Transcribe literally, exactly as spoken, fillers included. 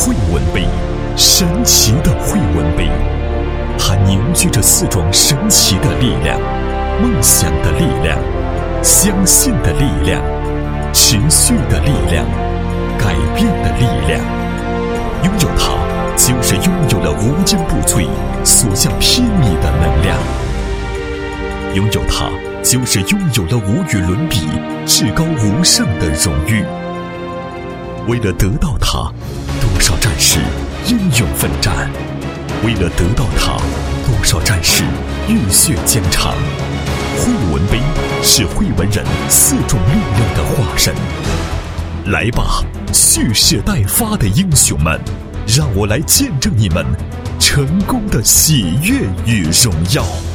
汇文碑，神奇的汇文碑，它凝聚着四种神奇的力量：梦想的力量、相信的力量、持续的力量、改变的力量。拥有它，就是拥有了无坚不摧、所向披靡的能量。拥有它，就是拥有了无与伦比、至高无上的荣誉。为了得到它，多少战士英勇奋战；为了得到它，多少战士浴血疆场。汇文碑是汇文人四种力量的化身。来吧，蓄势待发的英雄们，让我来见证你们成功的喜悦与荣耀。